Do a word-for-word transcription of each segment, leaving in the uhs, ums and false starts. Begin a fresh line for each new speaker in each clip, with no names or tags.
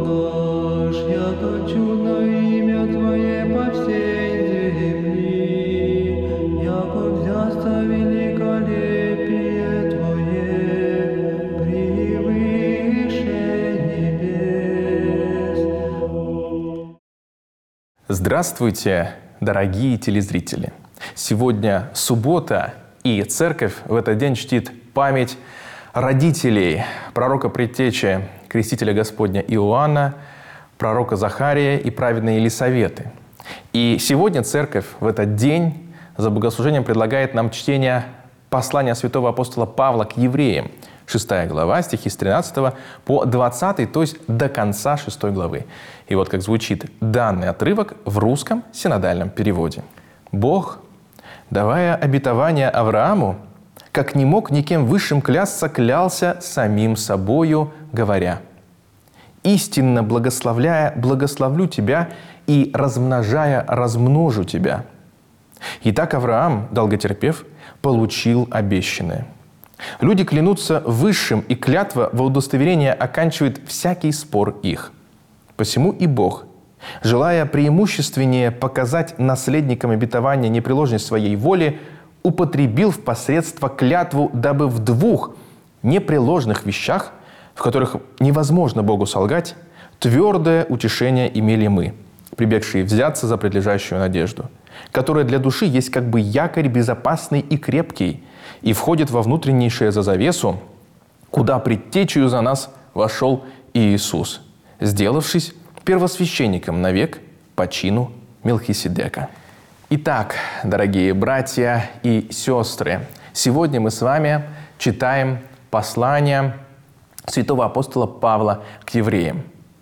наш, яко чудно имя Твое по всей земли, яко взясться великолепие Твое превыше небес.
Здравствуйте, дорогие телезрители! Сегодня суббота, и церковь в этот день чтит память родителей пророка предтечи Крестителя Господня Иоанна, пророка Захария и праведной Елисаветы. И сегодня церковь в этот день за богослужением предлагает нам чтение послания святого апостола Павла к евреям, шестая глава, стихи с тринадцатого по двадцатый, то есть до конца шестой главы. И вот как звучит данный отрывок в русском синодальном переводе. «Бог, давая обетование Аврааму, как не мог никем высшим клясться, клялся самим собою, говоря: истинно благословляя, благословлю тебя, и размножая, размножу тебя. Итак, Авраам, долготерпев, получил обещанное. Люди клянутся высшим, и клятва во удостоверение оканчивает всякий спор их. Посему и Бог, желая преимущественнее показать наследникам обетования непреложность своей воли, употребил в посредство клятву, дабы в двух непреложных вещах, в которых невозможно Богу солгать, твердое утешение имели мы, прибегшие взяться за предлежащую надежду, которая для души есть как бы якорь безопасный и крепкий, и входит во внутреннейшее за завесу, куда предтечею за нас вошел Иисус, сделавшись первосвященником навек по чину Мелхиседека». Итак, дорогие братья и сестры, сегодня мы с вами читаем послание святого апостола Павла к евреям.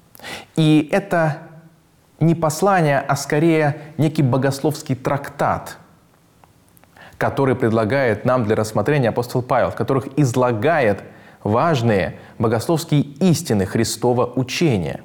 И это не послание, а скорее некий богословский трактат, который предлагает нам для рассмотрения апостол Павел, в которых излагает важные богословские истины Христова учения.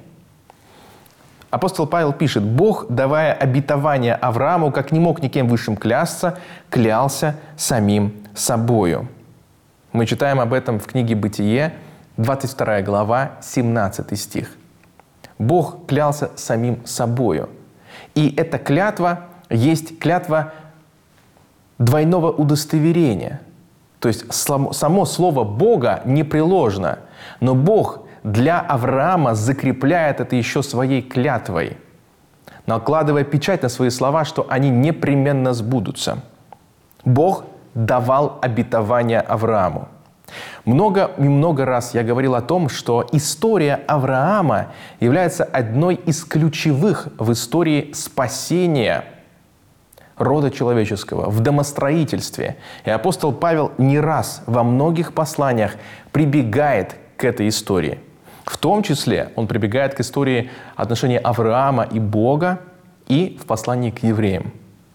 Апостол Павел пишет: «Бог, давая обетование Аврааму, как не мог никем высшим клясться, клялся самим собою». Мы читаем об этом в книге «Бытие», двадцать вторая глава, семнадцатый стих. Бог клялся самим собою. И эта клятва есть клятва двойного удостоверения. То есть само слово Бога непреложно, но Бог для Авраама закрепляет это еще своей клятвой, накладывая печать на свои слова, что они непременно сбудутся. Бог давал обетование Аврааму. Много и много раз я говорил о том, что история Авраама является одной из ключевых в истории спасения рода человеческого, в домостроительстве. И апостол Павел не раз во многих посланиях прибегает к этой истории. В том числе он прибегает к истории отношений Авраама и Бога и в послании к евреям.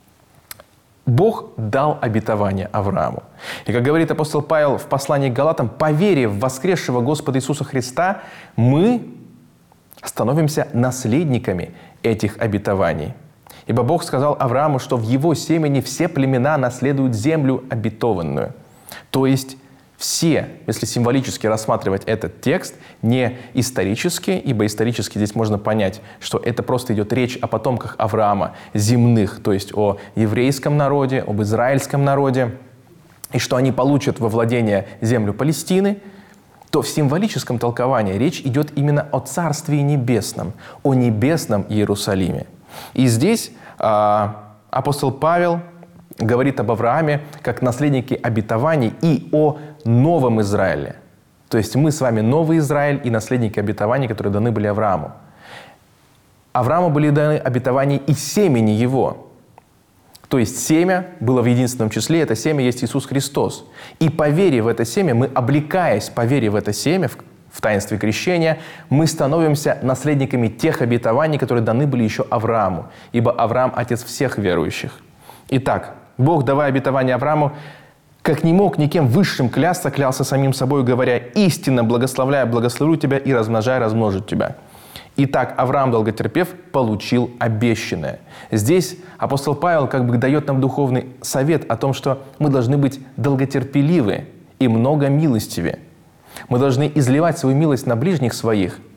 Бог дал обетование Аврааму. И, как говорит апостол Павел в послании к Галатам, по вере в воскресшего Господа Иисуса Христа мы становимся наследниками этих обетований. Ибо Бог сказал Аврааму, что в его семени все племена наследуют землю обетованную. То есть все, если символически рассматривать этот текст, не исторически, ибо исторически здесь можно понять, что это просто идет речь о потомках Авраама земных, то есть о еврейском народе, об израильском народе, и что они получат во владение землю Палестины, то в символическом толковании речь идет именно о Царстве Небесном, о небесном Иерусалиме. И здесь а, апостол Павел говорит об Аврааме как наследнике обетований и о новом Израиле. То есть мы с вами новый Израиль и наследники обетований, которые даны были Аврааму. Аврааму были даны обетования и семени его. То есть семя было в единственном числе, это семя есть Иисус Христос. И по вере в это семя, мы, облекаясь по вере в это семя, в, в таинстве крещения, мы становимся наследниками тех обетований, которые даны были еще Аврааму. Ибо Авраам – отец всех верующих. Итак, Бог, давая обетование Аврааму, как не мог никем высшим клясться, клялся самим собой, говоря: истинно благословляя, благословлю тебя, и размножая, размножу тебя. Итак, Авраам, долготерпев, получил обещанное. Здесь апостол Павел как бы дает нам духовный совет о том, что мы должны быть долготерпеливы и много милостивы. Мы должны изливать свою милость на ближних своих,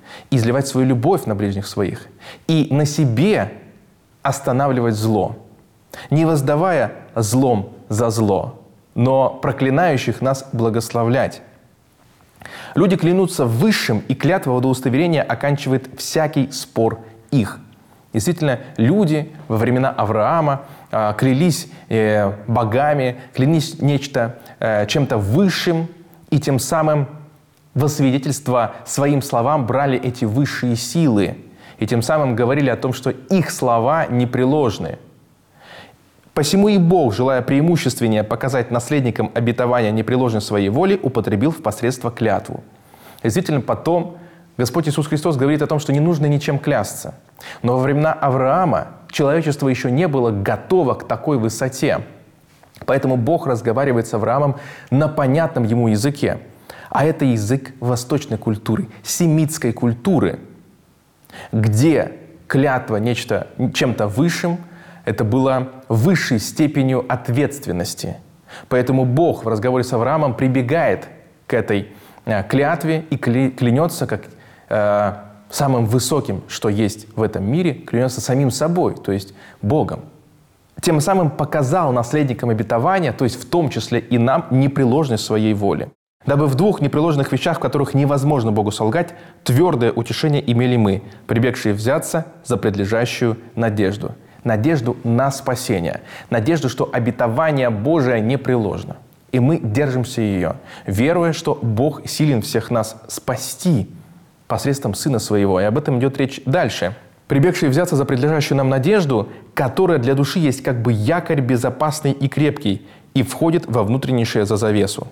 изливать свою любовь на ближних своих и на себе останавливать зло, не воздавая злом за зло, но проклинающих нас благословлять. Люди клянутся высшим, и клятва водоудостоверения оканчивает всякий спор их. Действительно, люди во времена Авраама э, клялись э, богами, клялись нечто, э, чем-то высшим, и тем самым во свидетельство своим словам брали эти высшие силы, и тем самым говорили о том, что их слова непреложны. Посему и Бог, желая преимущественнее показать наследникам обетования непреложность своей воли, употребил в посредство клятву. Действительно, потом Господь Иисус Христос говорит о том, что не нужно ничем клясться. Но во времена Авраама человечество еще не было готово к такой высоте. Поэтому Бог разговаривает с Авраамом на понятном ему языке. А это язык восточной культуры, семитской культуры, где клятва нечто, чем-то высшим, это было высшей степенью ответственности. Поэтому Бог в разговоре с Авраамом прибегает к этой клятве и клянется как э, самым высоким, что есть в этом мире, клянется самим собой, то есть Богом. Тем самым показал наследникам обетования, то есть в том числе и нам, непреложность своей воли. Дабы в двух непреложных вещах, в которых невозможно Богу солгать, твердое утешение имели мы, прибегшие взяться за предлежащую надежду. Надежду на спасение. Надежду, что обетование Божие непреложно. И мы держимся ее, веруя, что Бог силен всех нас спасти посредством Сына Своего. И об этом идет речь дальше. Прибегшие взяться за предлежащую нам надежду, которая для души есть как бы якорь безопасный и крепкий, и входит во внутреннейшее за завесу.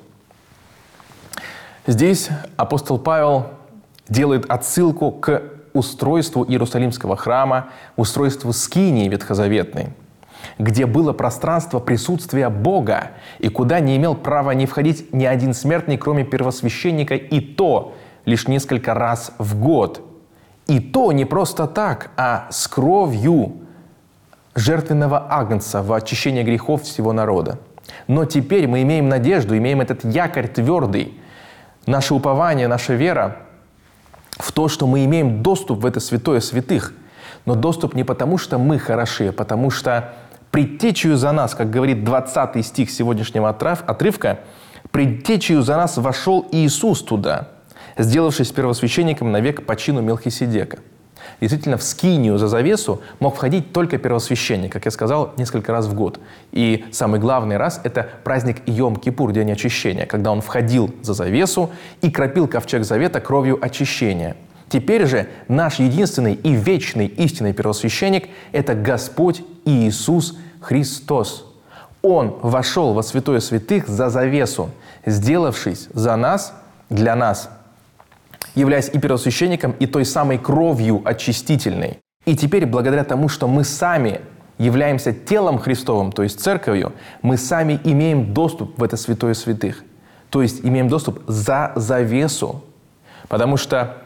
Здесь апостол Павел делает отсылку к устройству Иерусалимского храма, устройству скинии ветхозаветной, где было пространство присутствия Бога, и куда не имел права не входить ни один смертный, кроме первосвященника, и то лишь несколько раз в год. И то не просто так, а с кровью жертвенного агнца во очищение грехов всего народа. Но теперь мы имеем надежду, имеем этот якорь твердый, наше упование, наша вера в то, что мы имеем доступ в это святое святых. Но доступ не потому, что мы хороши, а потому что предтечью за нас, как говорит двадцатый стих сегодняшнего отрывка, предтечью за нас вошел Иисус туда, сделавшись первосвященником навек по чину Мелхиседека. Действительно, в скинию за завесу мог входить только первосвященник, как я сказал, несколько раз в год. И самый главный раз – это праздник Йом-Кипур, день очищения, когда он входил за завесу и кропил ковчег завета кровью очищения. Теперь же наш единственный и вечный истинный первосвященник – это Господь Иисус Христос. Он вошел во святое святых за завесу, сделавшись за нас, для нас, являясь и первосвященником, и той самой кровью очистительной. И теперь, благодаря тому, что мы сами являемся телом Христовым, то есть церковью, мы сами имеем доступ в это святое святых. То есть имеем доступ за завесу. Потому что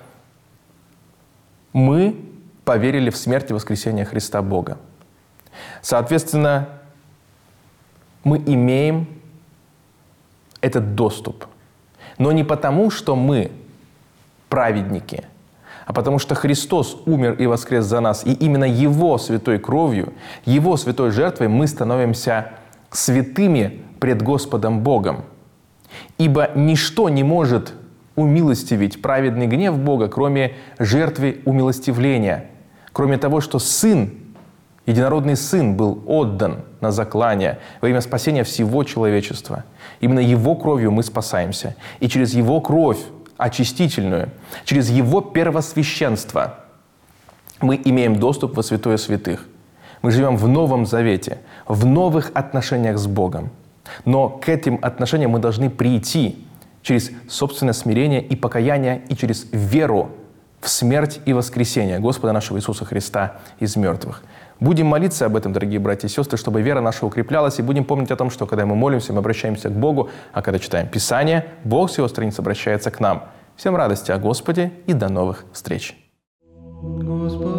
мы поверили в смерть и воскресение Христа Бога. Соответственно, мы имеем этот доступ. Но не потому, что мы праведники, а потому что Христос умер и воскрес за нас, и именно Его святой кровью, Его святой жертвой мы становимся святыми пред Господом Богом. Ибо ничто не может умилостивить праведный гнев Бога, кроме жертвы умилостивления, кроме того, что Сын, единородный Сын был отдан на заклание во имя спасения всего человечества. Именно Его кровью мы спасаемся. И через Его кровь очистительную, через Его первосвященство мы имеем доступ во святое святых. Мы живем в Новом Завете, в новых отношениях с Богом. Но к этим отношениям мы должны прийти через собственное смирение и покаяние, и через веру в смерть и воскресение Господа нашего Иисуса Христа из мертвых. Будем молиться об этом, дорогие братья и сестры, чтобы вера наша укреплялась, и будем помнить о том, что когда мы молимся, мы обращаемся к Богу, а когда читаем Писание, Бог с Его страниц обращается к нам. Всем радости о Господе и до новых встреч!
Господи.